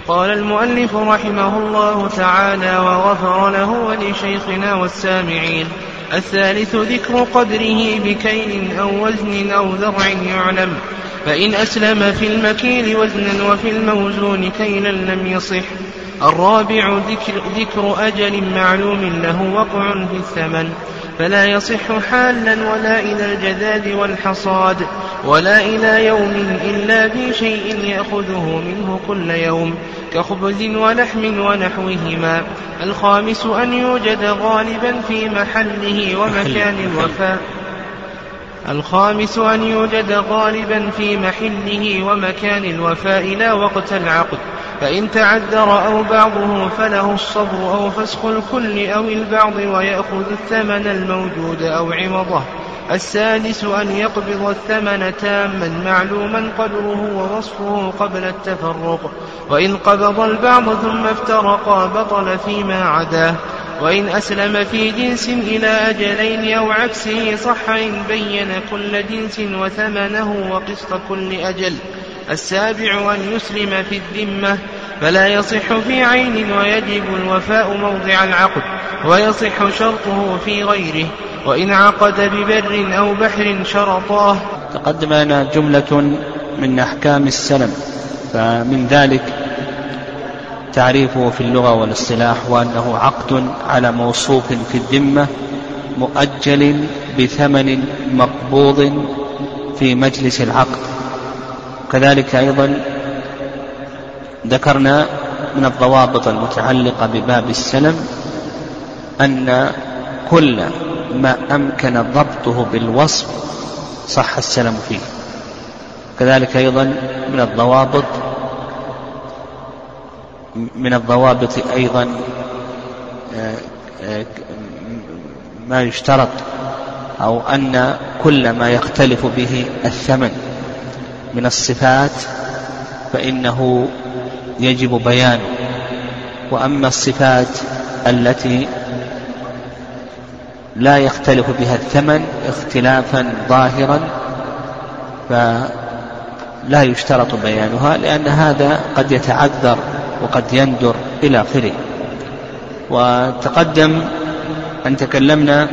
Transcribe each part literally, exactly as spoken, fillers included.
قال المؤلف رحمه الله تعالى وغفر له ولشيخنا والسامعين: الثالث ذكر قدره بكيل أو وزن أو ذرع يعلم، فإن أسلم في المكيل وزنا وفي الموزون كيلا لم يصح. الرابع ذكر, ذكر أجل معلوم له وقع في الثمن، فلا يصح حالا ولا إلى الجذاذ والحصاد ولا إلى يوم إلا بشيء يأخذه منه كل يوم كخبز ولحم ونحوهما. الخامس أن يوجد غالبا في محله ومكان الوفاء الخامس أن يوجد غالبا في محله ومكان الوفاء لا وقت العقد، فإن تعذر أو بعضه فله الصبر أو فسخ الكل أو البعض ويأخذ الثمن الموجود أو عوضه. السادس أن يقبض الثمن تاما معلوما قدره ووصفه قبل التفرق، وإن قبض البعض ثم افترقا بطل فيما عداه. وإن أسلم في جنس إلى أجلين أو عكسه صح إن بين كل جنس وثمنه وقسط كل أجل. السابع أن يسلم في الذمة، فلا يصح في عين ويجب الوفاء موضع العقد، ويصح شرطه في غيره. وإن عقد ببر أو بحر شرطاه. تقدم لنا جملة من أحكام السلم، فمن ذلك تعريفه في اللغة والاصطلاح، وأنه عقد على موصوف في الذمة مؤجل بثمن مقبوض في مجلس العقد. كذلك أيضا ذكرنا من الضوابط المتعلقة بباب السلم أن كل ما أمكن ضبطه بالوصف صح السلم فيه. كذلك أيضا من الضوابط من الضوابط أيضا ما يشترط أو أن كل ما يختلف به الثمن من الصفات فإنه يجب بيانه، وأما الصفات التي لا يختلف بها الثمن اختلافا ظاهرا فلا يشترط بيانها، لأن هذا قد يتعذر وقد يندر إلى آخره. وتقدم أن تكلمنا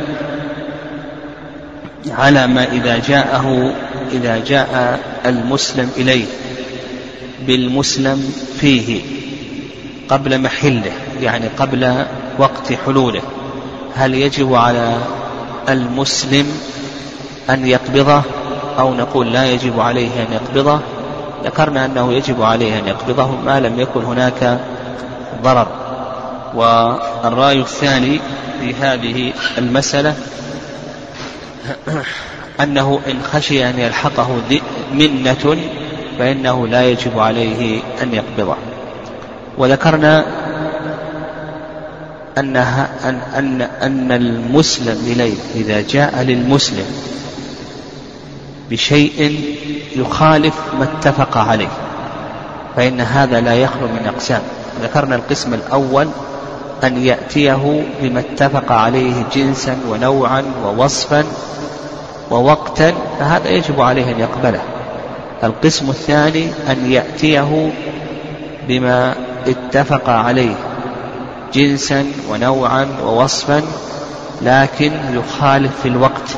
على ما إذا جاءه إذا جاء المسلم إليه بالمسلم فيه قبل محله، يعني قبل وقت حلوله، هل يجب على المسلم أن يقبضه أو نقول لا يجب عليه أن يقبضه؟ ذكرنا أنه يجب عليه أن يقبضه ما لم يكن هناك ضرر. والرأي الثاني في هذه المسألة أنه إن خشي أن يلحقه منة فإنه لا يجب عليه أن يقبضه. وذكرنا أنها أن, أن, أن المسلم إليه إذا جاء للمسلم بشيء يخالف ما اتفق عليه فإن هذا لا يخلو من أقسام. ذكرنا القسم الأول أن يأتيه بما اتفق عليه جنسا ونوعا ووصفا ووقتا، فهذا يجب عليه أن يقبله. القسم الثاني أن يأتيه بما اتفق عليه جنسا ونوعا ووصفا لكن يخالف في الوقت،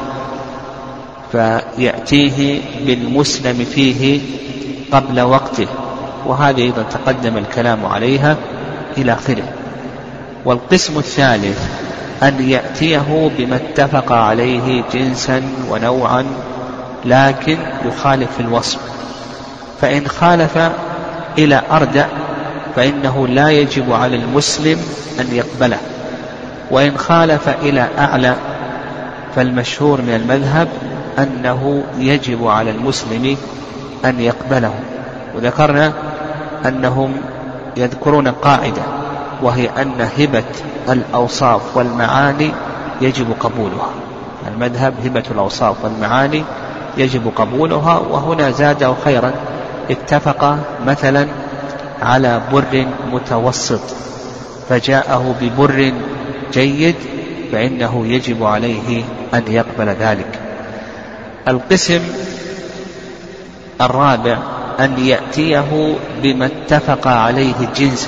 فيأتيه بالمسلم فيه قبل وقته، وهذه أيضا تقدم الكلام عليها إلى آخره. والقسم الثالث أن يأتيه بما اتفق عليه جنسا ونوعا لكن يخالف في الوصف، فإن خالف إلى أردأ فإنه لا يجب على المسلم أن يقبله، وإن خالف إلى أعلى فالمشهور من المذهب أنه يجب على المسلم أن يقبله. وذكرنا أنهم يذكرون قاعدة وهي أن هبة الأوصاف والمعاني يجب قبولها. المذهب هبة الأوصاف والمعاني يجب قبولها. وهنا زاده خيرا، اتفق مثلا على بر متوسط فجاءه ببر جيد فإنه يجب عليه أن يقبل ذلك. القسم الرابع أن يأتيه بما اتفق عليه جنسا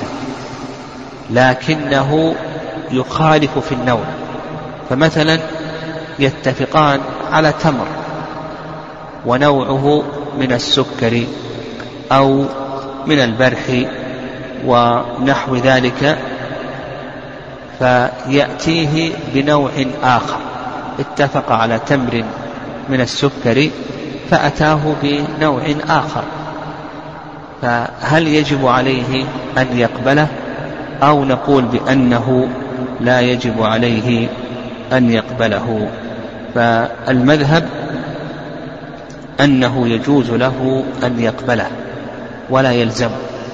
لكنه يخالف في النوع، فمثلا يتفقان على تمر ونوعه من السكر أو من البرح ونحو ذلك، فيأتيه بنوع آخر، اتفق على تمر من السكر فأتاه بنوع آخر، فهل يجب عليه أن يقبله أو نقول بأنه لا يجب عليه أن يقبله؟ فالمذهب أنه يجوز له أن يقبله ولا يلزم،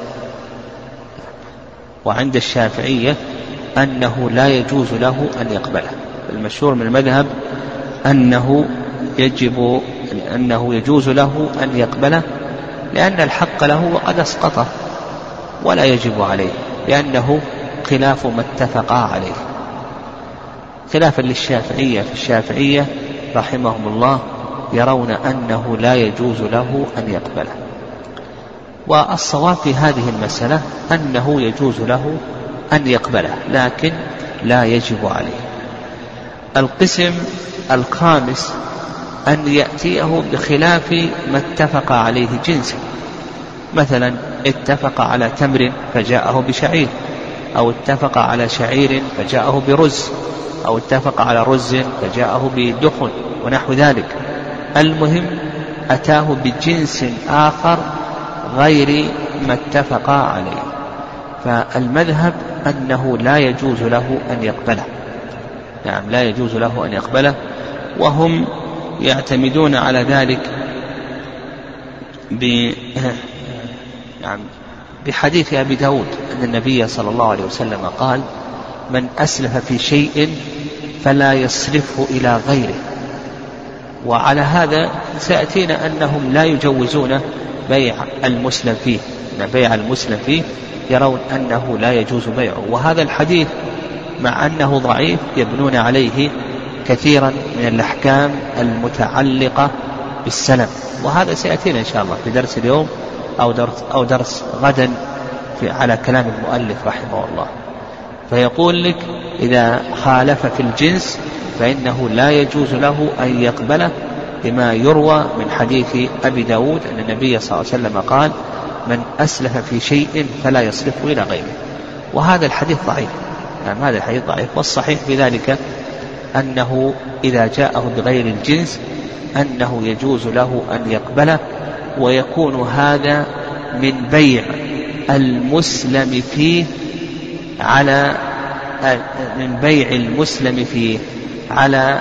وعند الشافعية أنه لا يجوز له أن يقبله. المشهور من المذهب أنه يجب أنه يجوز له أن يقبله لأن الحق له وقد أسقطه ولا يجب عليه، لأنه خلاف ما اتفقا عليه، خلافا للشافعية. في الشافعية رحمهم الله يرون أنه لا يجوز له أن يقبله، والصواب في هذه المسألة أنه يجوز له أن يقبله لكن لا يجب عليه. القسم الخامس أن يأتيه بخلاف ما اتفق عليه جنسا، مثلا اتفق على تمر فجاءه بشعير، أو اتفق على شعير فجاءه برز، أو اتفق على رز فجاءه بدخن ونحو ذلك. المهم أتاه بجنس آخر غير ما اتفق عليه، فالمذهب أنه لا يجوز له أن يقبله. نعم لا يجوز له أن يقبله، وهم يعتمدون على ذلك ب... نعم بحديث أبي داود أن النبي صلى الله عليه وسلم قال: من أسلف في شيء فلا يصرفه إلى غيره. وعلى هذا سيأتينا أنهم لا يجوزون بيع المسلم فيه، أن بيع المسلم فيه يرون أنه لا يجوز بيعه، وهذا الحديث مع أنه ضعيف يبنون عليه كثيرا من الأحكام المتعلقة بالسلم، وهذا سيأتينا إن شاء الله في درس اليوم أو درس, أو درس غدا في على كلام المؤلف رحمه الله. فيقول لك إذا خالف في الجنس فإنه لا يجوز له أن يقبله، لما يروى من حديث أبي داود أن النبي صلى الله عليه وسلم قال: من أسلف في شيء فلا يصرفه إلى غيره. وهذا الحديث ضعيف، يعني هذا الحديث ضعيف، والصحيح في ذلك أنه إذا جاءه بغير الجنس أنه يجوز له أن يقبله، ويكون هذا من بيع المسلم فيه على من بيع المسلم فيه على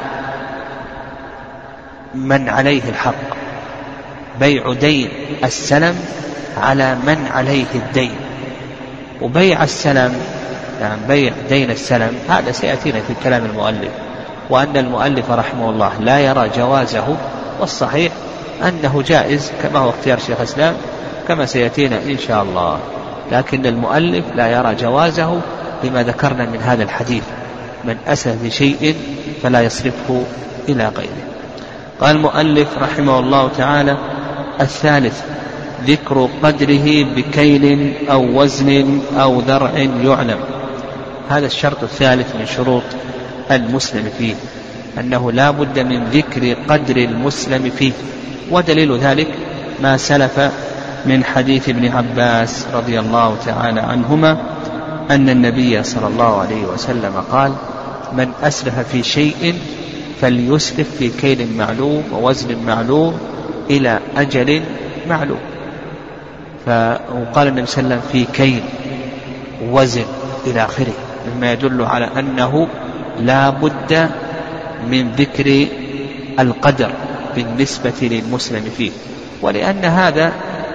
من عليه الحق، بيع دين السلم على من عليه الدين. وبيع السلم يعني بيع دين السلم هذا سيأتينا في كلام المؤلف، وأن المؤلف رحمه الله لا يرى جوازه، والصحيح أنه جائز كما هو اختيار شيخ الإسلام كما سيأتينا إن شاء الله، لكن المؤلف لا يرى جوازه لما ذكرنا من هذا الحديث: من أسلف بشيء فلا يصرفه إلى غيره. قال المؤلف رحمه الله تعالى: الثالث ذكر قدره بكيل أو وزن أو ذرع يعلم. هذا الشرط الثالث من شروط المسلم فيه، أنه لا بد من ذكر قدر المسلم فيه، ودليل ذلك ما سلف من حديث ابن عباس رضي الله تعالى عنهما أن النبي صلى الله عليه وسلم قال: من أسلف في شيء فليسلف في كيل معلوم ووزن معلوم إلى أجل معلوم. فقال النبي صلى الله عليه وسلم في كيل وزن إلى آخره، مما يدل على أنه لا بد من ذكر القدر بالنسبة للمسلم فيه، ولأن هذا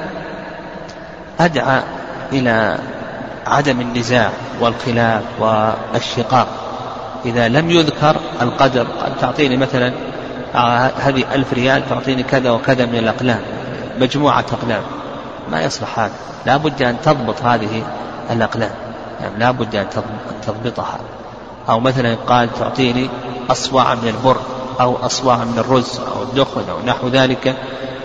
أدعى إلى عدم النزاع والخلاف والشقاق. إذا لم يذكر القدر، تعطيني مثلا هذه ألف ريال تعطيني كذا وكذا من الأقلام، مجموعة أقلام، ما يصلح هذا، لا بد أن تضبط هذه الأقلام، يعني لا بد أن تضبطها. أو مثلا قال تعطيني أصواع من البر أو أصواع من الرز أو الدخن أو نحو ذلك،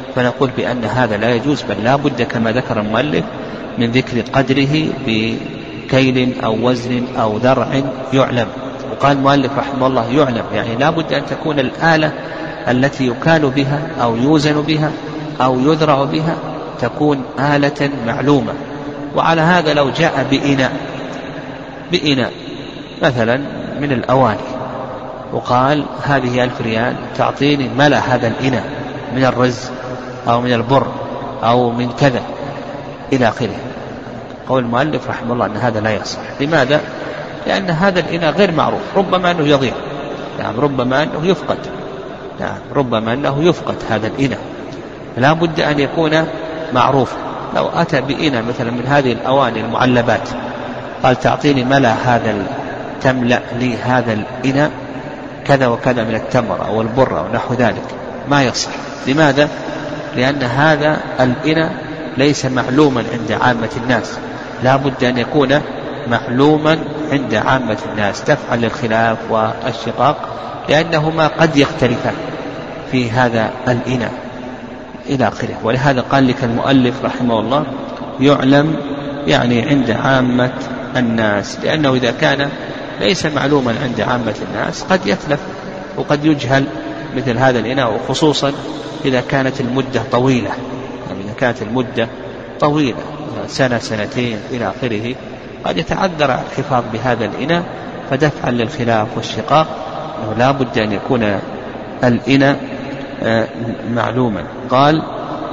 فنقول بأن هذا لا يجوز، بل لا بد كما ذكر المؤلف من ذكر قدره بكيل أو وزن أو ذرع يعلم. وقال المؤلف رحمه الله يعلم، يعني لا بد أن تكون الآلة التي يكال بها أو يوزن بها أو يذرع بها تكون آلة معلومة. وعلى هذا لو جاء بإناء بإناء مثلا من الأواني وقال هذه ألف ريال تعطيني ملأ هذا الإناء من الرز أو من البر أو من كذا إلى آخره، قول المؤلف رحمه الله أن هذا لا يصح. لماذا؟ لأن هذا الإناء غير معروف، ربما أنه يضيع، يعني ربما أنه يفقد، يعني ربما أنه يفقد هذا الإناء، لا بد أن يكون معروف. لو أتى بإناء مثلا من هذه الأواني المعلبات قال تعطيني ملأ هذا تملأ لي هذا الإناء كذا وكذا من التمر أو البر أو نحو ذلك، ما يصح. لماذا؟ لأن هذا الإناء ليس معلوما عند عامة الناس، لا بد أن يكون معلوما عند عامة الناس، دفعا للخلاف والشقاق، لأنهما قد يختلفان في هذا الإناء إلى آخره. ولهذا قال لك المؤلف رحمه الله يعلم، يعني عند عامة الناس، لأنه إذا كان ليس معلوما عند عامة الناس قد يتلف وقد يجهل مثل هذا الإناء، وخصوصا إذا كانت المدة طويلة، يعني إذا كانت المدة طويلة سنة سنتين إلى آخره قد يتعذر الحفاظ بهذا الإناء، فدفعا للخلاف والشقاق أنه لا بد أن يكون الإناء معلوما. قال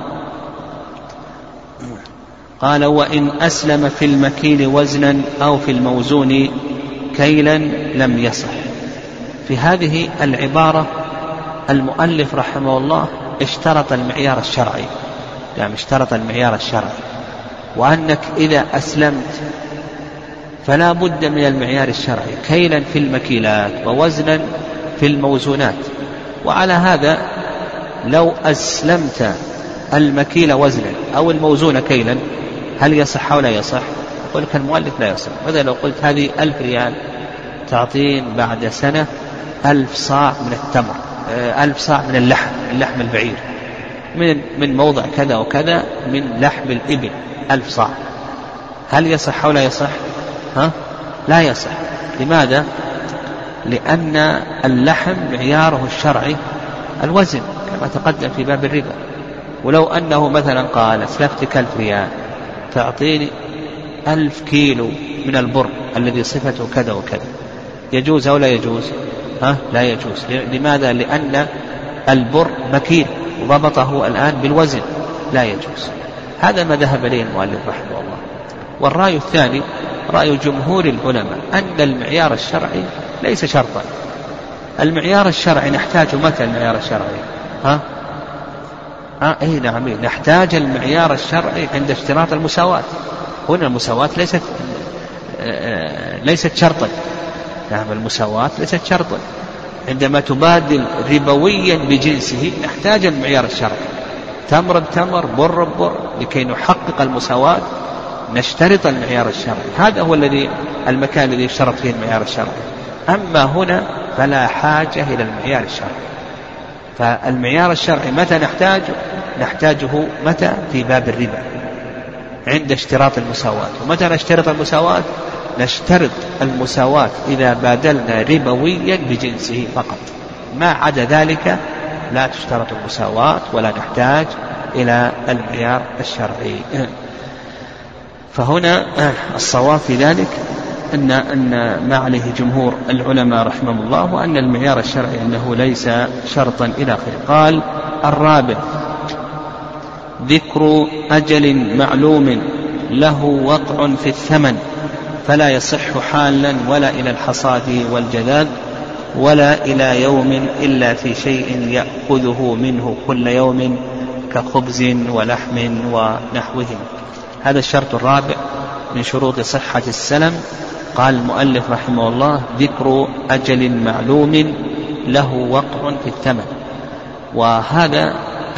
قال وإن أسلم في المكيل وزنا أو في الموزون كيلا لم يصح. في هذه العبارة المؤلف رحمه الله اشترط المعيار الشرعي، يعني اشترط المعيار الشرعي، وأنك إذا أسلمت فلا بد من المعيار الشرعي، كيلا في المكيلات ووزنا في الموزونات. وعلى هذا لو أسلمت المكيل وزنا أو الموزون كيلا هل يصح أو لا يصح؟ يقول لك المؤلف لا يصح. مثلا لو قلت هذه ألف ريال تعطين بعد سنة ألف صاع من التمر، ألف صاع من اللحم، اللحم البعير من من موضع كذا وكذا من لحم الإبل ألف صاع، هل يصح أو لا يصح؟ ها؟ لا يصح. لماذا؟ لأن اللحم معياره الشرعي الوزن كما تقدم في باب الربا. ولو أنه مثلا قال أسلفتك ألف ريال تعطيني ألف كيلو من البر الذي صفته كذا وكذا، يجوز أو لا يجوز؟ ها؟ لا يجوز. لماذا؟ لأن البر مكيل وضبطه الآن بالوزن، لا يجوز. هذا ما ذهب إليه المؤلف رحمه الله. والرأي الثاني رأي جمهور العلماء أن المعيار الشرعي ليس شرطا. المعيار الشرعي نحتاج متى المعيار الشرعي؟ ها؟ آه أي نعم، نحتاج المعيار الشرعي عند اشتراط المساواة. هنا المساواة ليست آه ليست شرطا. نعم، المساواة ليست شرطا. عندما تبادل ربويا بجنسه نحتاج المعيار الشرعي، تمر بتمر، بر ببر، لكي نحقق المساواة نشترط المعيار الشرعي. هذا هو الذي المكان الذي يشترط فيه المعيار الشرعي. أما هنا فلا حاجة إلى المعيار الشرعي. فالمعيار الشرعي متى نحتاجه؟ نحتاجه متى؟ في باب الربا عند اشتراط المساواة. ومتى نشترط المساواة؟ نشترط المساواة إذا بادلنا ربويا بجنسه فقط، ما عدا ذلك لا تشترط المساواة ولا نحتاج إلى المعيار الشرعي. فهنا الصواب في ذلك أن أن ما عليه جمهور العلماء رحمهم الله، وأن المعيار الشرعي أنه ليس شرطا إلى آخره. قال الرابع ذكر أجل معلوم له وقع في الثمن، فلا يصح حالا ولا إلى الحصاد والجذاذ ولا إلى يوم إلا في شيء يأخذه منه كل يوم كخبز ولحم ونحوهم. هذا الشرط الرابع من شروط صحة السلم. قال المؤلف رحمه الله ذكر أجل معلوم له وقع في الثمن. وهذا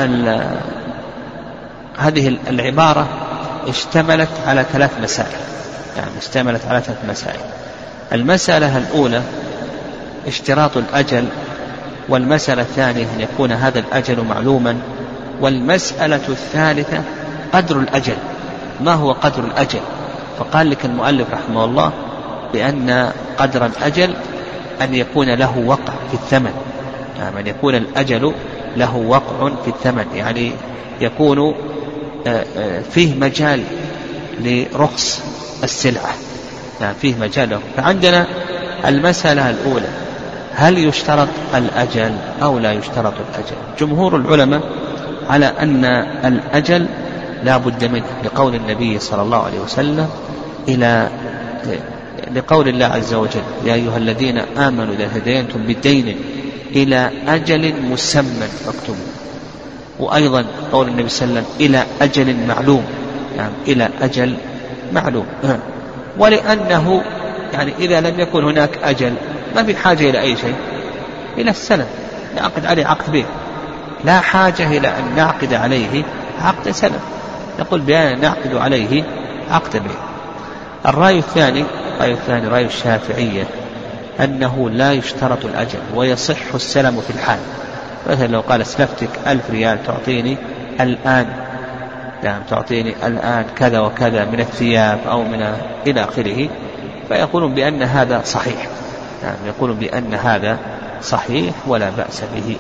هذه العبارة اشتملت على ثلاث مسائل، يعني اشتملت على ثلاث مسائل. المسألة الأولى اشتراط الأجل، والمسألة الثانية أن يكون هذا الأجل معلوما، والمسألة الثالثة قدر الأجل، ما هو قدر الأجل؟ فقال لك المؤلف رحمه الله بأن قدر الأجل أن يكون له وقع في الثمن، يعني أن يكون الأجل له وقع في الثمن، يعني يكون فيه مجال لرخص السلعة، يعني فيه مجال له. فعندنا المسألة الأولى هل يشترط الأجل أو لا يشترط الأجل؟ جمهور العلماء على أن الأجل لا بد منه، لقول النبي صلى الله عليه وسلم إلى لقول الله عز وجل يا أيها الذين آمنوا إذا تداينتم بالدين إلى أجل مسمى فاكتبوه، وأيضا قول النبي صلى الله عليه وسلم إلى أجل معلوم، يعني إلى أجل معلوم. ولأنه يعني إذا لم يكن هناك أجل ما في حاجة إلى أي شيء، إلى السلم نعقد عليه عقد بيع، لا حاجة إلى أن نعقد عليه عقد سلم، نقول بأن نعقد عليه عقد بيع. الرأي الثاني الرأي الثاني رأي الشافعية أنه لا يشترط الأجل ويصح السلم في الحال. مثلا لو قال اسلفتك ألف ريال تعطيني الآن، نعم تعطيني الآن كذا وكذا من الثياب أو من إلى آخره، فيقولون بأن هذا صحيح، نعم يقولون بأن هذا صحيح ولا بأس به.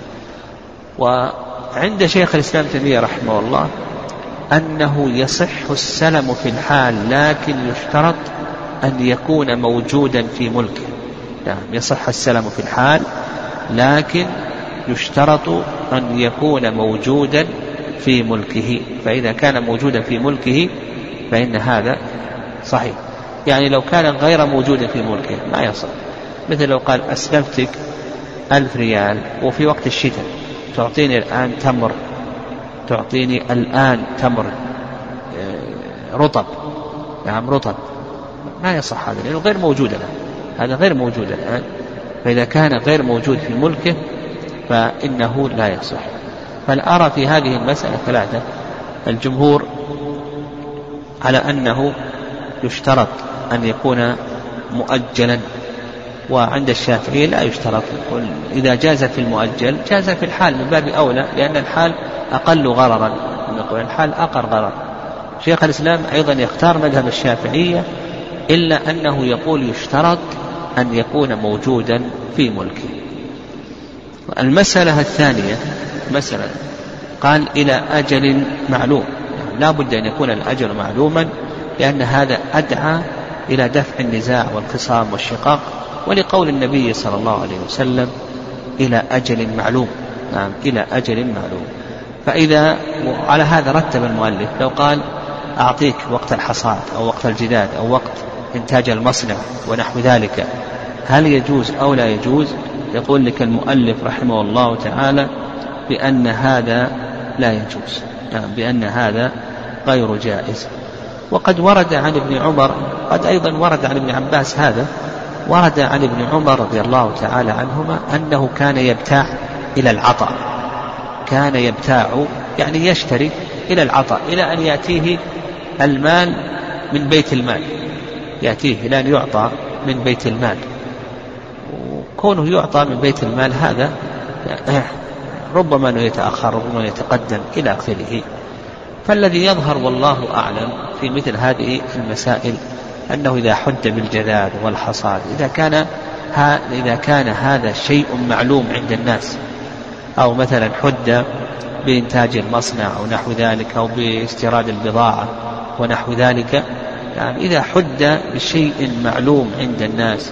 وعند شيخ الإسلام تيمية رحمه الله أنه يصح السلم في الحال لكن يشترط أن يكون موجودا في ملكه، نعم يصح السلم في الحال لكن يشترط أن يكون موجودا في ملكه، فإذا كان موجودا في ملكه فإن هذا صحيح. يعني لو كان غير موجود في ملكه ما يصح، مثل لو قال أسلفتك ألف ريال وفي وقت الشتاء تعطيني الآن تمر، تعطيني الآن تمر رطب، نعم رطب، ما يصح هذا لأنه غير موجود الآن، هذا غير موجود الآن، فإذا كان غير موجود في ملكه فإنه لا يصح. فالأرى في هذه المسألة ثلاثة، الجمهور على أنه يشترط أن يكون مؤجلا، وعند الشافعي لا يشترط، إذا جاز في المؤجل جاز في الحال من باب أولى، لأن الحال أقل غررا، نقول الحال أقل غرر. شيخ الإسلام أيضا يختار مذهب الشافعية إلا أنه يقول يشترط أن يكون موجودا في ملكه. المسألة الثانية مسألة قال إلى أجل معلوم، لا بد أن يكون الأجل معلوما، لأن هذا أدعى إلى دفع النزاع والخصام والشقاق، ولقول النبي صلى الله عليه وسلم إلى أجل معلوم، نعم إلى أجل معلوم. فإذا على هذا رتب المؤلف لو قال أعطيك وقت الحصاد أو وقت الجداد أو وقت إنتاج المصنع ونحو ذلك، هل يجوز أو لا يجوز؟ يقول لك المؤلف رحمه الله تعالى بأن هذا لا يجوز، يعني بأن هذا غير جائز. وقد ورد عن ابن عمر، قد أيضا ورد عن ابن عباس، هذا ورد عن ابن عمر رضي الله تعالى عنهما أنه كان يبتاع إلى العطاء، كان يبتاع يعني يشتري إلى العطاء، إلى أن يأتيه المال من بيت المال، يأتيه إلى أن يعطى من بيت المال، وكونه يعطى من بيت المال هذا ربما أنه يتأخر ربما أنه يتقدم إلى آخره. فالذي يظهر والله أعلم في مثل هذه المسائل أنه إذا حد بالجذاذ والحصاد، إذا كان إذا كان هذا شيء معلوم عند الناس، أو مثلا حد بإنتاج المصنع أو نحو ذلك، أو باستيراد البضاعة ونحو ذلك، يعني إذا حد بشيء معلوم عند الناس،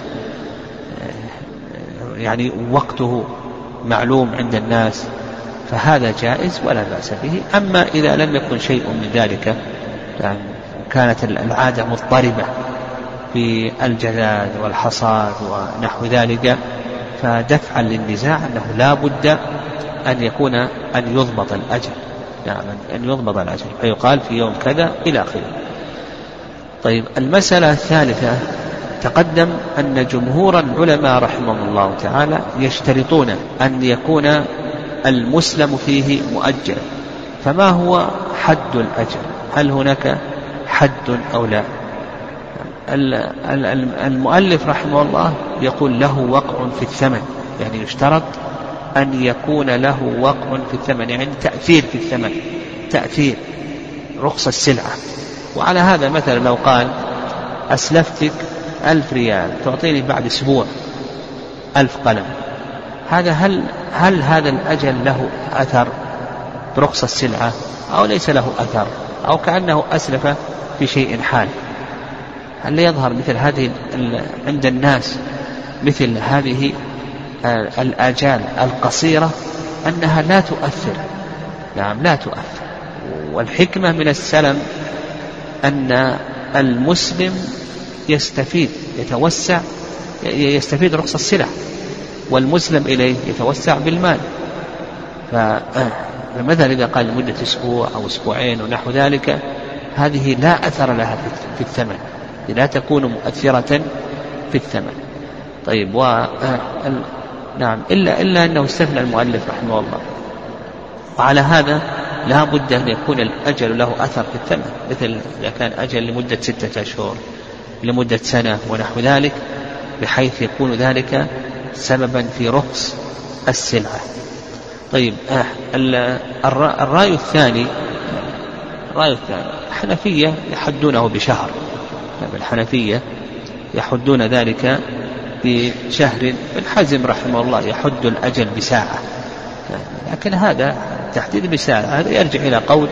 يعني وقته معلوم عند الناس، فهذا جائز ولا بأس به. أما إذا لم يكن شيء من ذلك، يعني كانت العادة مضطربة في الجذاذ والحصاد ونحو ذلك، فدفعا للنزاع أنه لا بد أن يكون أن يضبط الأجل، يعني أن يضبط الأجل، فيقال في يوم كذا إلى آخره. طيب المسألة الثالثة، تقدم أن جمهور العلماء رحمهم الله تعالى يشترطون أن يكون المسلم فيه مؤجل، فما هو حد الأجل؟ هل هناك حد أو لا؟ المؤلف رحمه الله يقول له وقع في الثمن، يعني يشترط أن يكون له وقع في الثمن، يعني تأثير في الثمن، تأثير رخص السلعة. وعلى هذا مثلا لو قال أسلفتك ألف ريال تعطيني بعد أسبوع ألف قلم، هذا هل, هل هذا الأجل له أثر برخص السلعة أو ليس له أثر، أو كأنه أسلف في شيء حال؟ هل يظهر مثل هذه عند الناس مثل هذه الآجال القصيرة أنها لا تؤثر؟ نعم لا تؤثر. والحكمة من السلم أن المسلم يستفيد يتوسع يستفيد رخص السلع، والمسلم إليه يتوسع بالمال. فمثلا إذا قال لمدة أسبوع أو أسبوعين ونحو ذلك، هذه لا أثر لها في الثمن، لا تكون مؤثرة في الثمن. طيب و نعم إلا إلا أنه استثنى المؤلف رحمه الله، وعلى هذا لا بد أن يكون الأجل له أثر في الثمن، مثل إذا كان أجل لمدة ستة أشهر لمدة سنة ونحو ذلك، بحيث يكون ذلك سببا في رخص السلعة. طيب الرأي الثاني الرأي الثاني الحنفية يحدونه بشهر، الحنفية يحدون ذلك بشهر. ابن حزم رحمه الله يحد الأجل بساعة، لكن هذا تحديد بساعة هذا يرجع إلى قول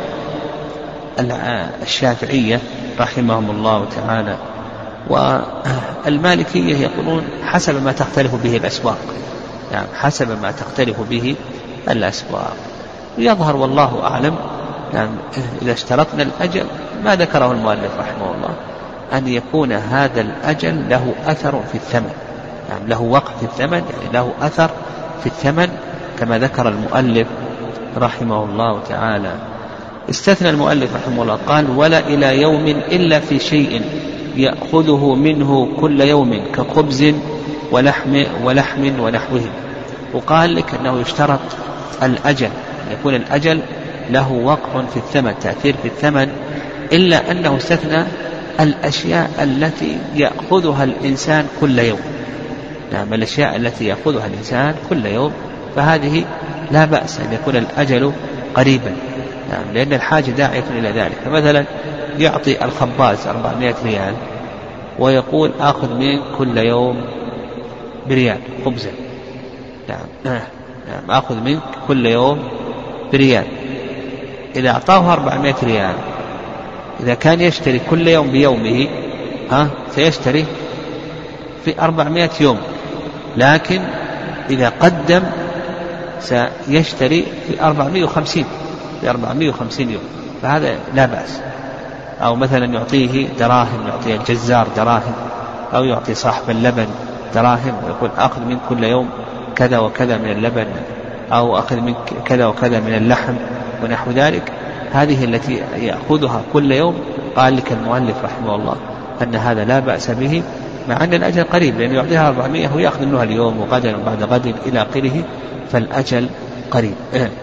الشافعية رحمهم الله تعالى. والمالكية يقولون حسب ما تختلف به الأسواق، يعني حسب ما تختلف به الأسواق. ويظهر والله أعلم يعني إذا اشترطنا الأجل ما ذكره المؤلف رحمه الله أن يكون هذا الأجل له أثر في الثمن، يعني له وقت في الثمن، يعني له أثر في الثمن كما ذكر المؤلف رحمه الله تعالى. استثنى المؤلف رحمه الله قال ولا إلى يوم إلا في شيء يأخذه منه كل يوم كخبز ولحم ولحم ونحوه. وقال لك أنه يشترط الأجل، يكون الأجل له وقع في الثمن، تأثير في الثمن، إلا أنه استثنى الأشياء التي يأخذها الإنسان كل يوم. نعم الأشياء التي يأخذها الإنسان كل يوم فهذه لا بأس أن يكون الأجل قريبا، نعم لأن الحاجة داعية إلى ذلك. فمثلا يعطي الخباز أربعمائة ريال ويقول آخذ منك كل يوم بريال خبزا، نعم نعم آخذ منك كل يوم بريال. إذا أعطاه أربعمائة ريال، إذا كان يشتري كل يوم بيومه ها سيشتري في أربعمائة يوم، لكن إذا قدم سيشتري في أربعمائة وخمسين في أربعمائة وخمسين يوم، فهذا لا بأس. أو مثلا يعطيه دراهم، يعطي الجزار دراهم، أو يعطي صاحب اللبن دراهم ويقول أخذ من كل يوم كذا وكذا من اللبن، أو أخذ من كذا وكذا من اللحم ونحو ذلك، هذه التي يأخذها كل يوم. قال لك المؤلف رحمه الله أن هذا لا بأس به، مع أن الأجل قريب، لأنه يعطيها أربعمائة ويأخذ منها اليوم وغدا وبعد غد إلى آخره، فالأجل قريب.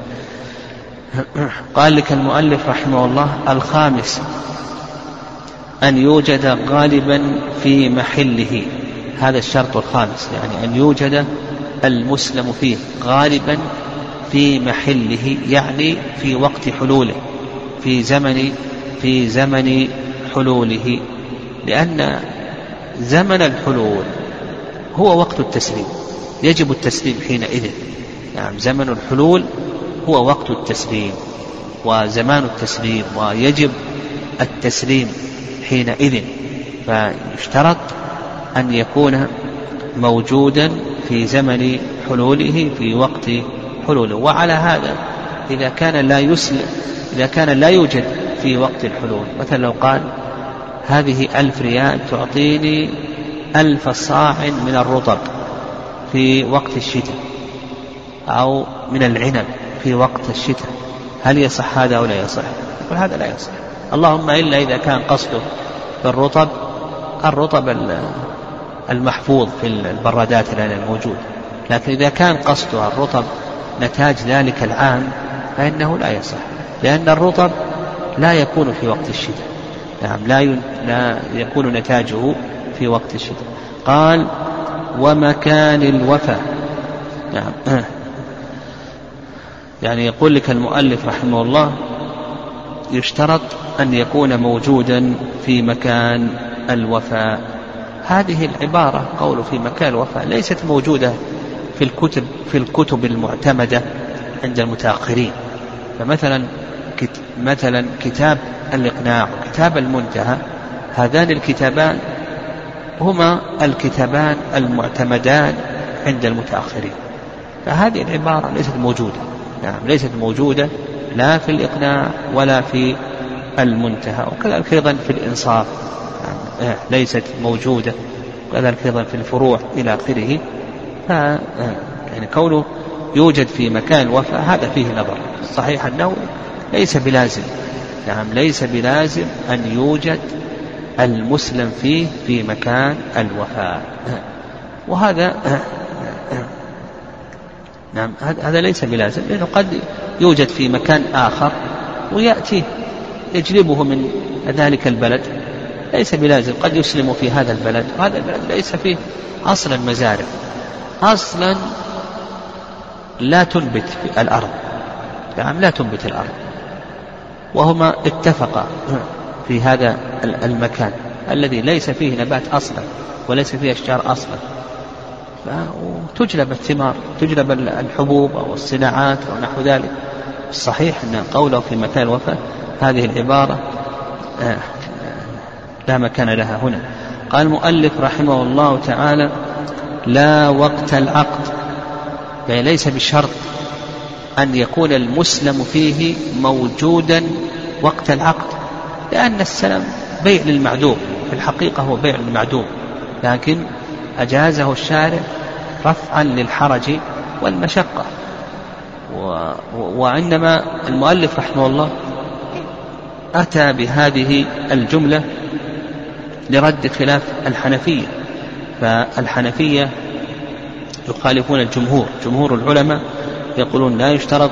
قال لك المؤلف رحمه الله الخامس أن يوجد غالبا في محله، هذا الشرط الخامس، يعني أن يوجد المسلم فيه غالبا في محله، يعني في وقت حلوله، في زمن في زمن حلوله، لأن زمن الحلول هو وقت التسليم، يجب التسليم حينئذ. يعني زمن الحلول هو وقت التسليم وزمان التسليم، ويجب التسليم حينئذ. فيشترط أن يكون موجودا في زمن حلوله، في وقت حلوله. وعلى هذا إذا كان لا يسلم إذا كان لا يوجد في وقت الحلول، مثلا لو قال هذه ألف ريال تعطيني ألف صاع من الرطب في وقت الشتاء، أو من العنب في وقت الشتاء، هل يصح هذا أو لا يصح؟ يقول هذا لا يصح، اللهم إلا إذا كان قصده بالرطب الرطب المحفوظ في البرادات الآن الموجود، لكن إذا كان قصده الرطب نتاج ذلك العام فإنه لا يصح، لأن الرطب لا يكون في وقت الشتاء، نعم لا, لا يكون نتاجه في وقت الشتاء. قال ومكان الوفاء، نعم يعني يقول لك المؤلف رحمه الله يشترط أن يكون موجودا في مكان الوفاء. هذه العبارة قول في مكان الوفاء ليست موجودة في الكتب في الكتب المعتمدة عند المتأخرين. فمثلا مثلا كتاب الإقناع وكتاب المنتهى، هذان الكتابان هما الكتابان المعتمدان عند المتأخرين، فهذه العبارة ليست موجودة. نعم ليست موجودة لا في الإقناع ولا في المنتهى، وكذلك أيضا في الإنصاف يعني ليست موجودة، وكذلك أيضا في الفروع إلى آخره. ف يعني كونه يوجد في مكان الوفاء هذا فيه نظر. صحيح أنه ليس بلازم، نعم ليس بلازم أن يوجد المسلم فيه في مكان الوفاء، وهذا نعم هذا ليس بلازم، لأنه قد يوجد في مكان آخر ويأتي يجلبه من ذلك البلد، ليس بلازم. قد يسلم في هذا البلد وهذا البلد ليس فيه أصلا مزارع، أصلا لا تنبت في الأرض، نعم لا تنبت الأرض، وهما اتفقا في هذا المكان الذي ليس فيه نبات أصلا وليس فيه أشجار أصلا، وتجلب الثمار، تجلب الحبوب أو الصناعات ونحو ذلك. الصحيح أن قوله في مكان الوفاء هذه العبارة لا مكان لها هنا. قال المؤلف رحمه الله تعالى لا وقت العقد، يعني ليس بشرط أن يكون المسلم فيه موجودا وقت العقد، لأن السلم بيع للمعدوم، في الحقيقة هو بيع للمعدوم، لكن أجازه الشارع رفعا للحرج والمشقة. و... وعندما المؤلف رحمه الله أتى بهذه الجملة لرد خلاف الحنفية، فالحنفية يخالفون الجمهور، جمهور العلماء يقولون لا يشترط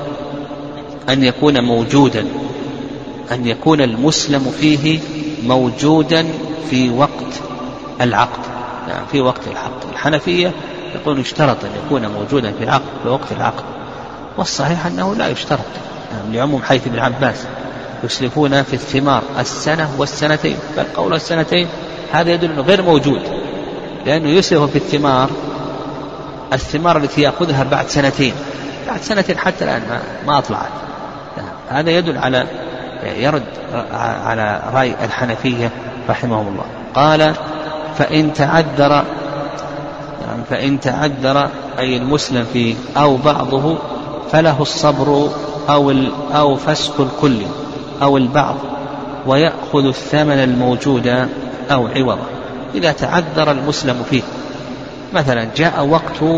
أن يكون موجودا، أن يكون المسلم فيه موجودا في وقت العقد، يعني في وقت العقد. الحنفية يقولون يشترط أن يكون موجودا في العقد في وقت العقد، والصحيح أنه لا يشترط، يعني لعموم حيث ابن عباس يسلفون في الثمار السنة والسنتين، بل قول السنتين هذا يدل أنه غير موجود، لأنه يسلف في الثمار الثمار التي يأخذها بعد سنتين، بعد سنتين حتى الآن ما, ما أطلعت. هذا يدل على يرد على رأي الحنفية رحمهم الله. قال فإن تعذر، فإن تعذر أي المسلم فيه أو بعضه فله الصبر أو, أو فسخ الكل أو البعض، ويأخذ الثمن الموجود أو عوضه. إذا تعذر المسلم فيه، مثلا جاء وقت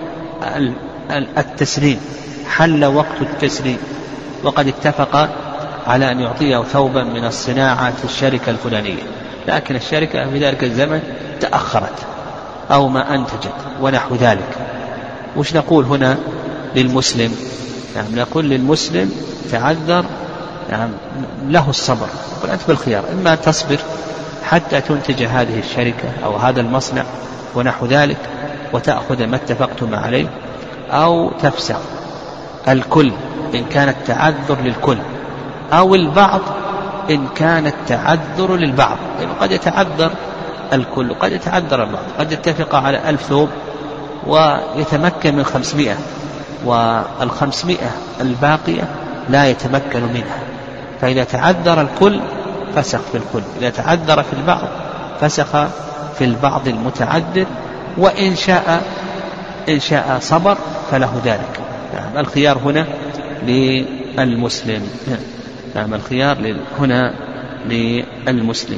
التسليم، حل وقت التسليم وقد اتفق على أن يعطيه ثوبا من الصناعة الشركة الفلانية، لكن الشركة في ذلك الزمن تأخرت أو ما أنتجت ونحو ذلك، وش نقول هنا للمسلم؟ يعني نقول للمسلم تعذر، يعني له الصبر، يقول أنت بالخيار، إما تصبر حتى تنتج هذه الشركة أو هذا المصنع ونحو ذلك وتأخذ ما اتفقتم عليه، أو تفسخ الكل إن كان التعذر للكل، أو البعض إن كان التعذر للبعض، يعني قد يتعذر الكل وقد يتعذر البعض، قد يتفق على ألف ثوب ويتمكن من خمسمائة، والخمسمائة الباقية لا يتمكن منها، فإذا تعذر الكل فسخ في الكل، إذا تعذر في البعض فسخ في البعض المتعذر، وإن شاء إن شاء صبر فله ذلك. نعم الخيار هنا للمسلم، نعم الخيار هنا للمسلم،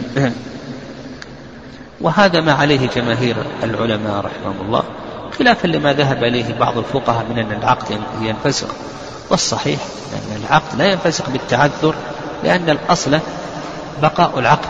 وهذا ما عليه جماهير العلماء رحمهم الله، خلافا لما ذهب إليه بعض الفقهاء من أن العقد ينفسخ. والصحيح أن العقد لا ينفسخ بالتعذر، لأن الأصل بقاء العقد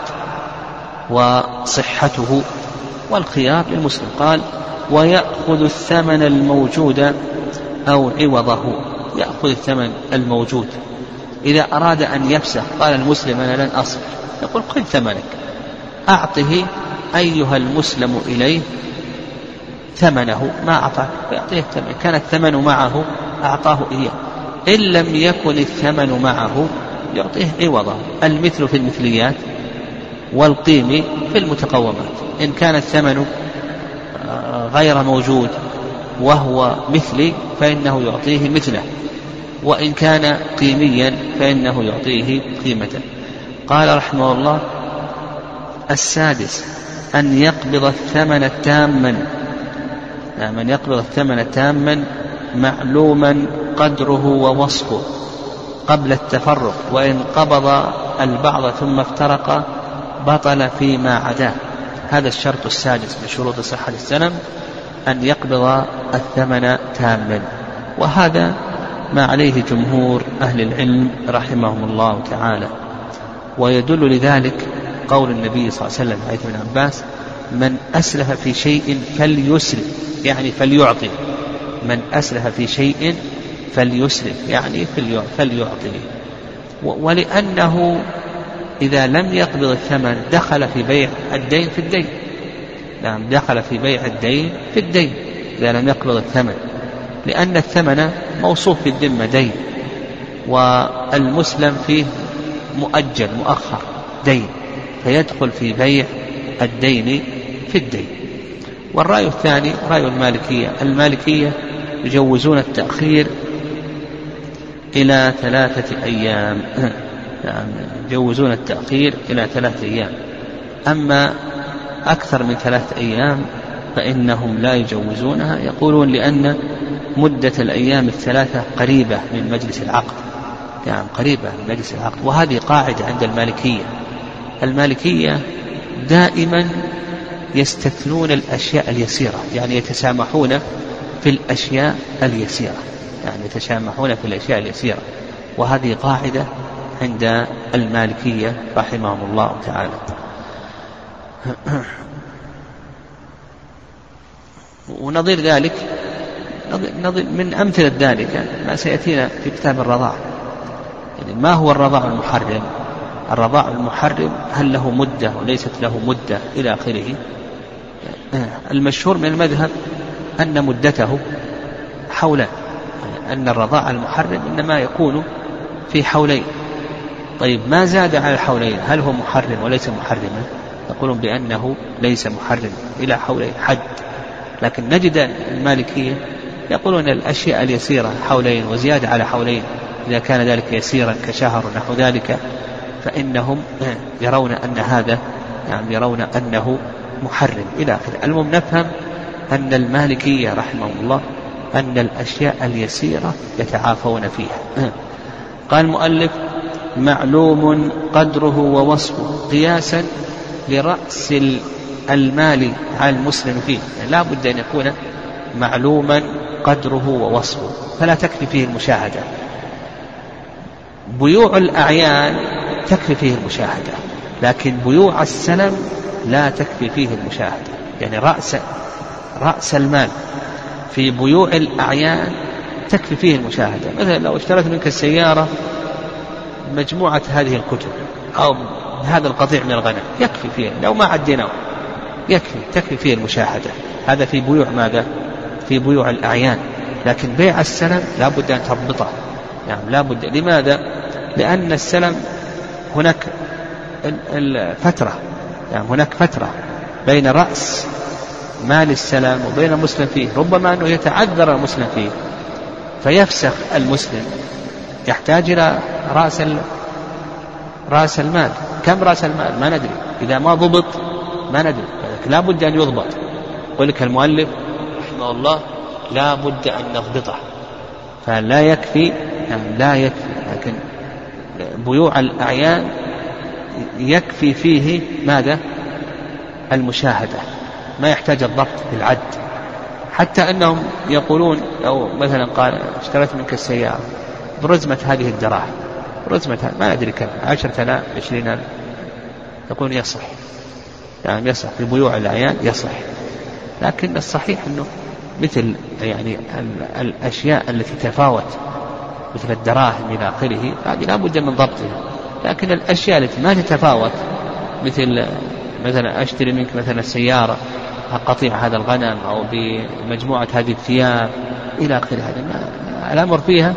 وصحته، والخيار للمسلم. قال ويأخذ الثمن الموجود أو عوضه، يأخذ الثمن الموجود. إذا أراد أن يفسخ قال المسلم أنا لن أصبر، يقول خذ ثمنك، أعطه أيها المسلم إليه ثمنه، ما أعطاه فيعطيه الثمن، كان الثمن معه أعطاه إياه، إن لم يكن الثمن معه يعطيه عوضا، المثل في المثليات والقيم في المتقومات. إن كان الثمن غير موجود وهو مثلي فإنه يعطيه مثله، وإن كان قيميا فإنه يعطيه قيمة. قال رحمه الله: السادس أن يقبض الثمن تاما، يعني من يقبض الثمن تاما معلوما قدره ووصفه قبل التفرق، وإن قبض البعض ثم افترق بطل فيما عداه. هذا الشرط السادس من شروط صحة السلم، أن يقبض الثمن تاما، وهذا ما عليه جمهور أهل العلم رحمهم الله تعالى. ويدل لذلك قول النبي صلى الله عليه وسلم حديث ابن عباس: من أسلف في شيء فليسلف، يعني فليعطي، من أسلف في شيء فليسلف يعني فليعطي. ولأنه إذا لم يقبض الثمن دخل في بيع الدين في الدين، نعم دخل في بيع الدين في الدين إذا لم يقبض الثمن، لأن الثمن موصوف في الذمة دين، والمسلم فيه مؤجل مؤخر دين، فيدخل في بيع الدين في الدين. والرأي الثاني رأي المالكية، المالكية يجوزون التأخير إلى ثلاثة أيام، يعني يجوزون التأخير إلى ثلاثة أيام. أما أكثر من ثلاثة أيام فإنهم لا يجوزونها، يقولون لأن مدة الأيام الثلاثة قريبة من مجلس العقد، يعني قريبة من مجلس العقد. وهذه قاعدة عند المالكية، المالكية دائما يستثنون الأشياء اليسيرة، يعني يتسامحون في الأشياء اليسيرة، يعني يتسامحون في الأشياء اليسيرة، وهذه قاعدة عند المالكية رحمهم الله تعالى. ونظير ذلك نظير من أمثلة ذلك ما سيأتينا في كتاب الرضاع. يعني ما هو الرضاع المحرم؟ الرضاع المحرم هل له مدة وليست له مدة إلى آخره. المشهور من المذهب أن مدته حولان، أن الرضاع المحرم إنما يكون في حولين. طيب ما زاد على الحولين هل هو محرم وليس محرما؟ يقولون بأنه ليس محرم إلى حولين حد. لكن نجد المالكية يقولون الأشياء اليسيرة حولين وزيادة على حولين، إذا كان ذلك يسيرا كشهر نحو ذلك فإنهم يرون أن هذا يعني يرون أنه محرم إلى آخره. المهم نفهم أن المالكية رحمه الله أن الأشياء اليسيرة يتعافون فيها. قال المؤلف: معلوم قدره ووصفه، قياسا لرأس المال على المسلم فيه، يعني لا بد أن يكون معلوما قدره ووصفه، فلا تكفي فيه المشاهدة. بيوع الأعيان تكفي فيه المشاهدة، لكن بيوع السلم لا تكفي فيه المشاهدة. يعني رأس رأس المال في بيوع الأعيان تكفي فيه المشاهدة. مثلا لو اشتريت منك السيارة مجموعة هذه الكتب أو هذا القطيع من الغنم يكفي فيه، لو ما عديناه يكفي تكفي فيه المشاهدة. هذا في بيوع ماذا؟ في بيوع الأعيان. لكن بيع السلم لا بد أن تضبطه، يعني لا بد. لماذا؟ لأن السلم هناك الفترة، يعني هناك فترة بين رأس مال السلم وبين المسلم فيه، ربما أنه يتعذر المسلم فيه فيفسخ المسلم، يحتاج إلى رأس رأس المال. كم رأس المال؟ ما ندري، إذا ما ضبط ما ندري، لا بد أن يضبط. يقول لك المؤلف رحمه الله لا بد أن نضبطه، فلا يكفي، يعني لا يكفي. لكن بيوع الأعيان يكفي فيه ماذا؟ المشاهدة، ما يحتاج الضبط بالعد. حتى أنهم يقولون لو مثلا قال اشتريت منك السيارة برزمة هذه الدراهم، برزمة ما أدري كم، عشرة آلاف عشرين آلاف، يقولون يصح، يعني يصح في بيوع الأعيان يصح. لكن الصحيح أنه مثل يعني الأشياء التي تفاوت مثل الدراهم إلى آخره هذه لا بد من ضبطها. لكن الأشياء التي ما تتفاوت مثل مثلا أشتري منك مثلا السيارة قطيع هذا الغنم أو بمجموعة هذه الثياب إلى آخره، هذا الأمر فيها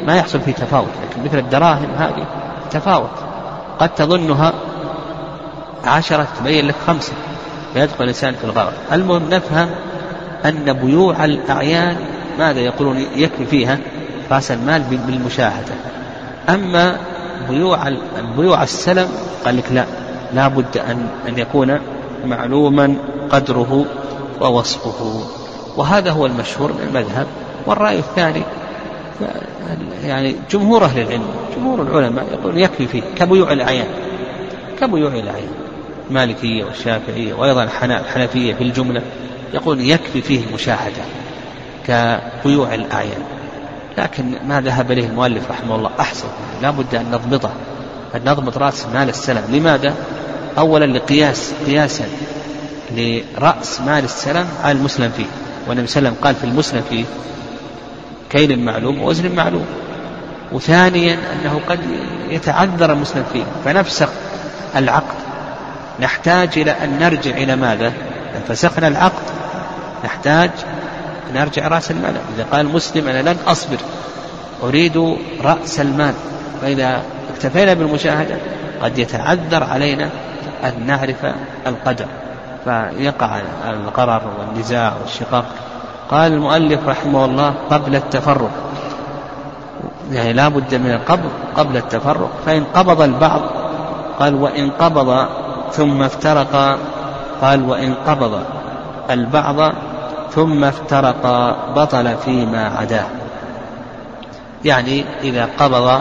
ما يحصل فيه تفاوت. لكن مثل الدراهم هذه تفاوت، قد تظنها عشرة تبين لك خمسة فيدخل الإنسان في الغرر. المهم نفهم أن بيوع الأعيان ماذا يقولون يكفي فيها رأس المال بالمشاهدة. أما بيوع بيوع السلم قال لك لا، لا بد أن أن يكون معلوما قدره ووصفه، وهذا هو المشهور من المذهب. والرأي الثاني يعني جمهور أهل العلم، جمهور العلماء يقول يكفي فيه كبيوع الأعيان، كبيوع الأعيان المالكية والشافعية وأيضا الحنفية في الجملة يقول يكفي فيه مشاهدة كبيوع الأعيان. لكن ما ذهب إليه المؤلف رحمه الله أحسن، لا بد أن نضبطه، أن نضبط رأس مال السلم. لماذا؟ أولا لقياس قياسا لرأس مال السلم على المسلم فيه، والنبي صلى الله عليه وسلم قال في المسلم فيه كيل معلوم ووزن معلوم. وثانيا أنه قد يتعذر المسلم فيه فنفسخ العقد، نحتاج إلى أن نرجع إلى ماذا؟ إن فسخنا العقد نحتاج أن نرجع رأس المال. إذا قال المسلم أنا لن أصبر أريد رأس المال، فإذا اكتفينا بالمشاهدة قد يتعذر علينا أن نعرف القدر فيقع القرار والنزاع والشقاق. قال المؤلف رحمه الله قبل التفرق، يعني لا بد من القبض قبل التفرق. فإن قبض البعض قال وإن قبض ثم افترق، قال وإن قبض البعض ثم افترق بطل فيما عداه. يعني إذا قبض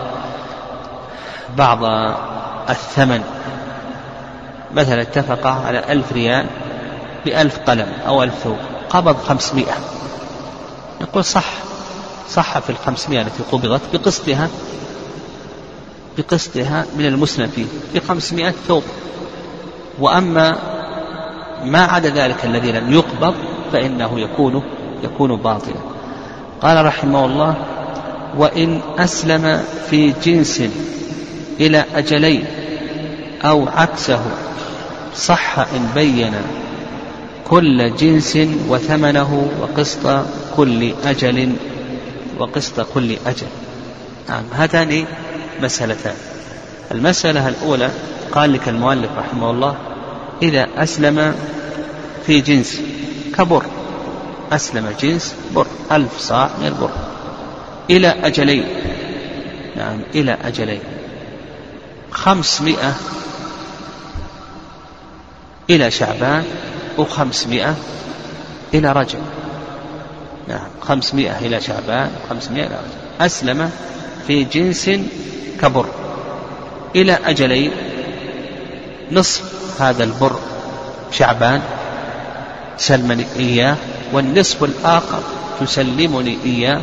بعض الثمن، مثلا اتفق على ألف ريال بألف قلم أو ألف ثوب، قبض خمسمائة، نقول صح صح في الخمسمائة التي قبضت بقسطها بقسطها من المسلم فيه بخمسمائة ثوب. وأما ما عدا ذلك الذي لم يقبض فإنه يكون يكون باطلا. قال رحمه الله وإن أسلم في جنس إلى أجلين أو عكسه صح إن بين كل جنس وثمنه وقسط كل أجل وقسط كل أجل. نعم، هاتان مسألتان. المسألة الأولى قال لك المؤلف رحمه الله إذا أسلم في جنس كبر، أسلم جنس بر ألف صاع من البر إلى أجلين، نعم إلى أجلين، خمسمائة إلى شعبان وخمسمائة إلى رجب، نعم خمسمائة إلى شعبان وخمسمائة إلى رجب. أسلم في جنس كبر إلى أجلين، نصف هذا البر شعبان سلمني إياه، والنصف الآخر تسلمني إياه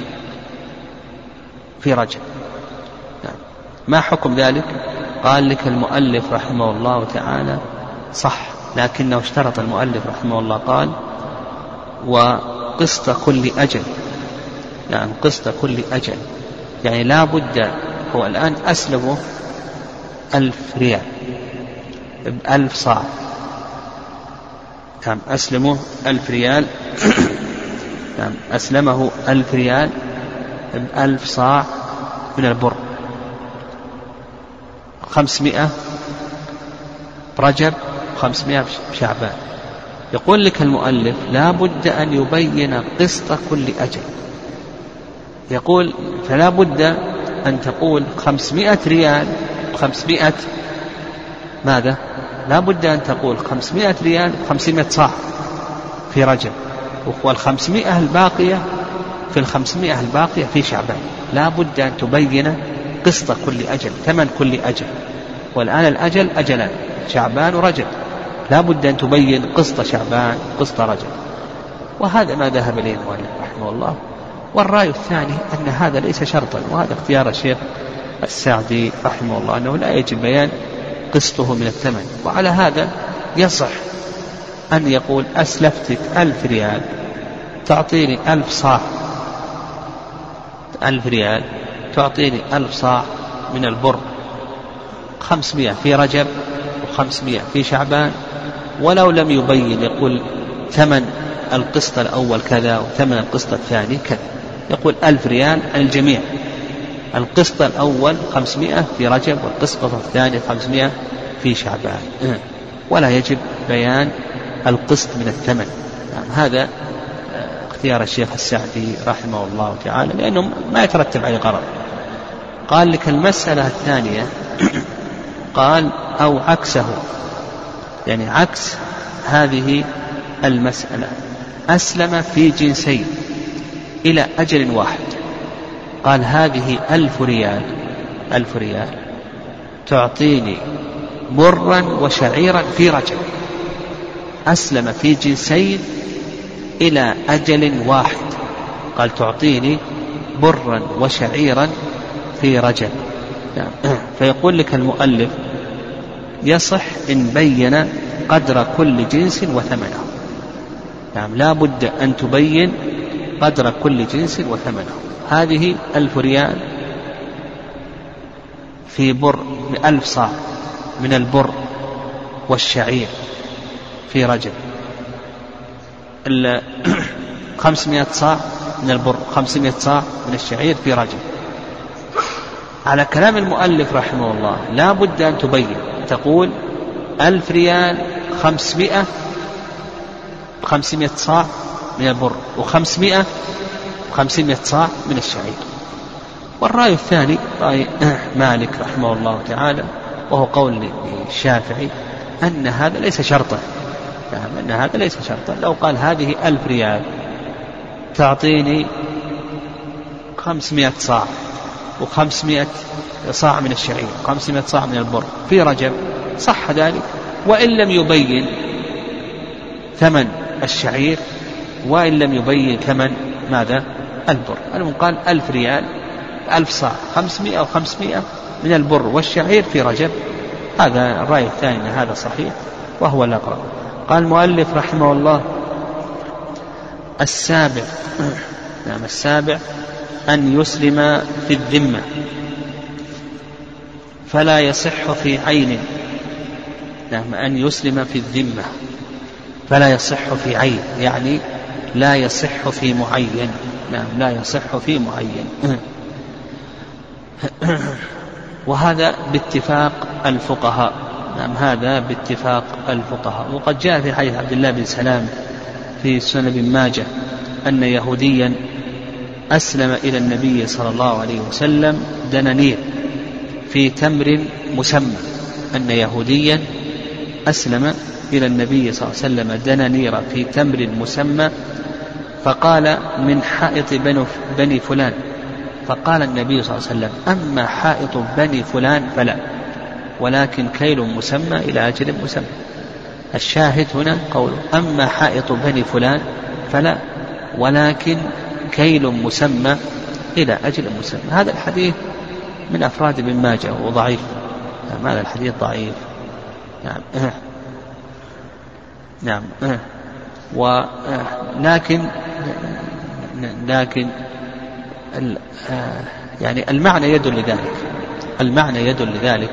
في رجب. نعم. ما حكم ذلك؟ قال لك المؤلف رحمه الله تعالى صح، لكنه اشترط المؤلف رحمه الله قال وقسط كل أجل، نعم قسط كل أجل، يعني لا بد. هو الآن أسلمه ألف ريال بألف صاع، نعم أسلمه ألف ريال نعم أسلمه ألف ريال بألف صاع من البر، خمسمائة رجب خمسمائة شعبان. يقول لك المؤلف لا بد أن يبين قسط كل أجل، يقول فلا بد أن تقول خمسمائة ريال خمسمائة ماذا؟ لا بد أن تقول خمسمائة ريال خمسمائة صاع في رجب، والخمسمائة الباقية في الخمسمائة الباقية في شعبان. لا بد أن تبين قسط كل أجل، ثمن كل أجل. والآن الأجل أجلان شعبان ورجب، لا بد أن تبين قسط شعبان قسط رجب. وهذا ما ذهب إليه المؤلف رحمه الله. والرأي الثاني أن هذا ليس شرطا، وهذا اختيار الشيخ السعدي رحمه الله أنه لا يجب بيان قسطه من الثمن. وعلى هذا يصح أن يقول أسلفتك ألف ريال تعطيني ألف صاع، ألف ريال تعطيني ألف صاع من البر، خمسمائة في رجب وخمسمائة في شعبان. ولو لم يبين يقول ثمن القسط الأول كذا وثمن القسط الثاني كذا، يقول ألف ريال عن الجميع، القسط الأول خمسمائة في رجب والقسط الثاني خمسمائة في شعبان، ولا يجب بيان القسط من الثمن. يعني هذا اختيار الشيخ السعدي رحمه الله تعالى لأنه ما يترتب عليه غرض. قال لك المسألة الثانية قال أو عكسه، يعني عكس هذه المسألة، أسلم في جنسين إلى أجل واحد. قال هذه ألف ريال ألف ريال تعطيني برا وشعيرا في رجب. أسلم في جنسين إلى أجل واحد، قال تعطيني برا وشعيرا في رجب. فيقول لك المؤلف يصح إن بين قدر كل جنس وثمنه. نعم لا بد أن تبين قدر كل جنس وثمنه. هذه ألف ريال في بر ألف صاع من البر والشعير في رجب، خمسمائة صاع من البر خمسمائة صاع من الشعير في رجب. على كلام المؤلف رحمه الله لا بد أن تبين، تقول ألف ريال خمسمائة خمسمائة صاع من البر وخمسمائة خمسمائة صاع من الشعير. والرأي الثاني رأي مالك رحمه الله تعالى وهو قول الشافعي أن هذا ليس شرطا، يعني أن هذا ليس شرطا. لو قال هذه ألف ريال تعطيني خمسمائة صاع وخمسمائة صاع من الشعير وخمسمائة صاع من البر في رجب صح ذلك، وإن لم يبين ثمن الشعير وإن لم يبين ثمن ماذا البر. المهم قال ألف ريال ألف صاع خمسمائة وخمسمائة من البر والشعير في رجب. هذا الرأي الثاني هذا صحيح وهو الأقرب. قال المؤلف رحمه الله السابع نعم السابع أن يسلم في الذمة فلا يصح في عين. نعم أن يسلم في الذمة فلا يصح في عين، يعني لا يصح في معين. نعم لا يصح في معين. وهذا باتفاق الفقهاء. نعم هذا باتفاق الفقهاء. وقد جاء في حديث عبد الله بن سلام في سنن ابن ماجه أن يهوديا أسلم إلى النبي صلى الله عليه وسلم دنانير في تمر مسمى. أن يهوديا أسلم إلى النبي صلى الله عليه وسلم دنانير في تمر مسمى، فقال من حائط بني فلان. فقال النبي صلى الله عليه وسلم أما حائط بني فلان فلا، ولكن كيل مسمى إلى أجل مسمى. الشاهد هنا قول أما حائط بني فلان فلا، ولكن كيل مسمى إلى أجل مسمى. هذا الحديث من أفراد ابن ماجه وضعيف. نعم هذا الحديث ضعيف. نعم نعم ولكن لكن يعني المعنى يدل لذلك المعنى يدل لذلك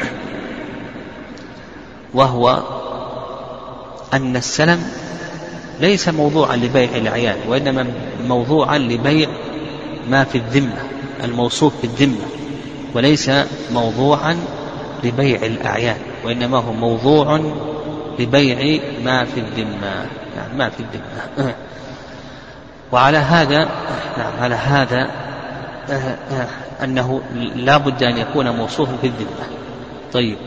وهو أن السلم ليس موضوعا لبيع الأعيان، وإنما موضوعا لبيع ما في الذمة الموصوف في الذمة، وليس موضوعا لبيع الأعيان، وإنما هو موضوع لبيع ما في الذمة. يعني ما في الذمة. وعلى هذا نعم على هذا أنه لا بد أن يكون موصوفا في الذمة. طيب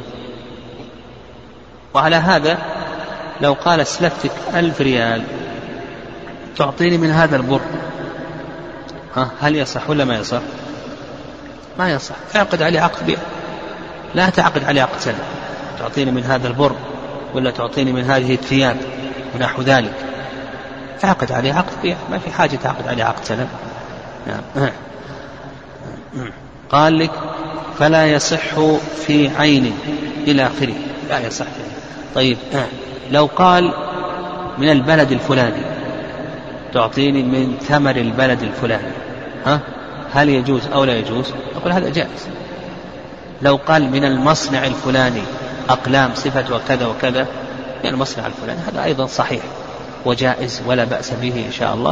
وعلى هذا لو قال اسلفتك ألف ريال تعطيني من هذا البر، ها هل يصح ولا ما يصح؟ ما يصح. اعقد عليه عقد بيع، لا تعقد عليه عقد سلم. تعطيني من هذا البر ولا تعطيني من هذه الثياب ونحو ذلك، تعقد عليه عقد بيع، ما في حاجة تعقد عليه عقد سلم. نعم. قال لك فلا يصح في عين إلى آخره، لا يصح. طيب لو قال من البلد الفلاني تعطيني من ثمر البلد الفلاني، ها هل يجوز أو لا يجوز؟ أقول هذا جائز. لو قال من المصنع الفلاني أقلام صفة وكذا وكذا من المصنع الفلاني، هذا أيضا صحيح وجائز ولا بأس به إن شاء الله.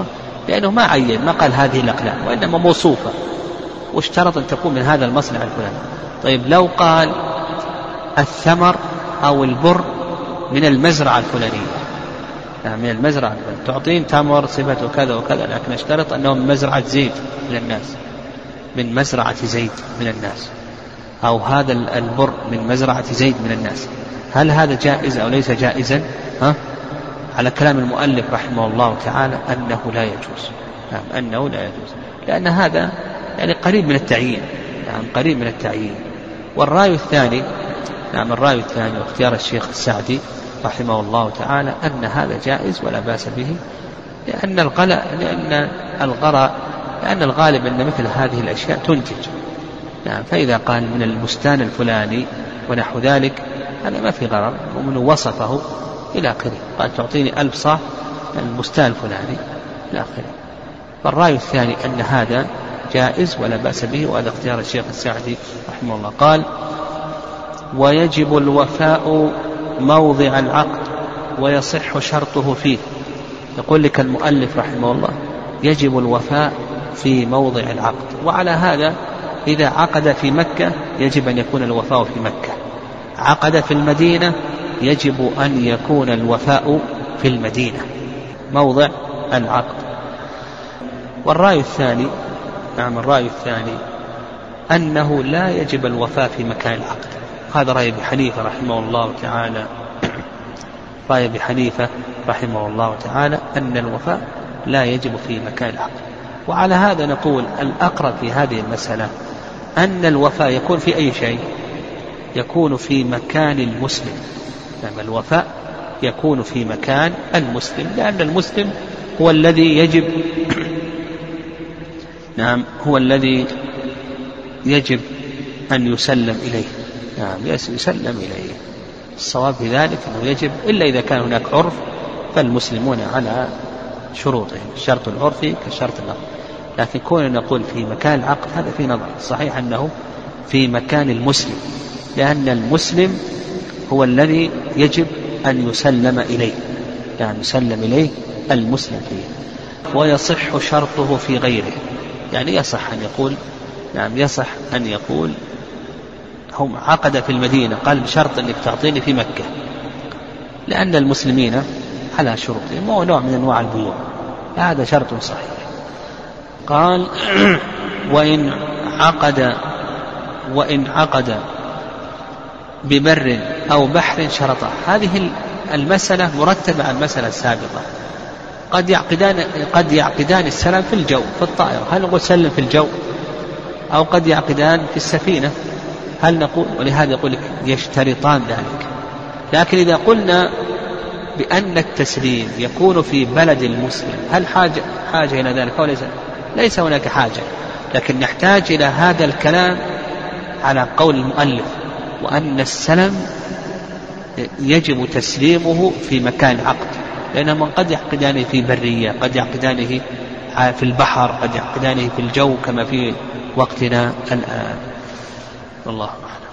لأنه ما عين، ما قال هذه الأقلام، وإنما موصوفة واشترط أن تكون من هذا المصنع الفلاني. طيب لو قال الثمر أو البر من المزرعة الفلانية، يعني من المزرعة الفلانية، تعطين تمر صفته كذا وكذا، لكن اشترط أنه من مزرعة زيد من الناس، من مزرعة زيد من الناس، أو هذا البر من مزرعة زيد من الناس، هل هذا جائز أو ليس جائزا؟ ها؟ على كلام المؤلف رحمه الله تعالى أنه لا يجوز، نعم أنه لا يجوز، لأن هذا يعني قريب من التعيين، نعم قريب من التعيين. والرأي الثاني، نعم الرأي الثاني واختيار الشيخ السعدي رحمه الله تعالى أن هذا جائز ولا بأس به، لأن الغلاء لأن الغراء لأن الغالب أن مثل هذه الأشياء تنتج، نعم فإذا قال من البستان الفلاني ونحو ذلك هذا ما في غرر، ومن وصفه إلى آخره، قال تعطيني ألف صاع من البستان الفلاني إلى آخره. فالرأي الثاني أن هذا جائز ولا بأس به، وهذا اختيار الشيخ السعدي رحمه الله. قال ويجب الوفاء موضع العقد ويصح شرطه فيه. يقول لك المؤلف رحمه الله يجب الوفاء في موضع العقد، وعلى هذا إذا عقد في مكة يجب أن يكون الوفاء في مكة، عقد في المدينة يجب أن يكون الوفاء في المدينة موضع العقد. والرأي الثاني، نعم الرأي الثاني أنه لا يجب الوفاء في مكان العقد، هذا رأي أبي حنيفة رحمه الله تعالى، رأي أبي حنيفة رحمه الله تعالى أن الوفاء لا يجب في مكان العقد. وعلى هذا نقول الأقرب في هذه المسألة أن الوفاء يكون في أي شيء، يكون في مكان المسلم، يعني الوفاء يكون في مكان المسلم، لأن المسلم هو الذي يجب نعم هو الذي يجب أن يسلم إليه، نعم يسلم إليه. الصواب في ذلك أنه يجب، إلا إذا كان هناك عرف فالمسلمون على شروطهم، الشرط العرفي كالشرط النظر، لكن كون نقول في مكان العقد هذا في نظر، صحيح أنه في مكان المسلم، لأن المسلم هو الذي يجب أن يسلم إليه، يعني يسلم إليه المسلم فيه. ويصح شرطه في غيره، يعني يصح أن يقول، نعم يصح أن يقول هم عقد في المدينة، قال بشرط أنك تعطيني في مكة، لأن المسلمين على شروطهم، هو نوع من أنواع البيوع، هذا شرط صحيح. قال وإن عقد وإن عقد ببر أو بحر شرطه. هذه المسألة مرتبة على المسألة السابقة. قد يعقدان قد يعقدان السلام في الجو في الطائرة، هل نقول سلم في الجو؟ أو قد يعقدان في السفينة، هل نقول؟ ولهذا يقول لك يشترطان ذلك. لكن إذا قلنا بأن التسليم يكون في بلد المسلم، هل حاجة حاجة إلى ذلك أو ليس؟ ليس هناك حاجة، لكن نحتاج إلى هذا الكلام على قول المؤلف، وأن السلم يجب تسليمه في مكان العقد، لأن من قد يعقدانه في برية، قد يعقدانه في البحر، قد يعقدانه في الجو كما في وقتنا الآن. والله أعلم.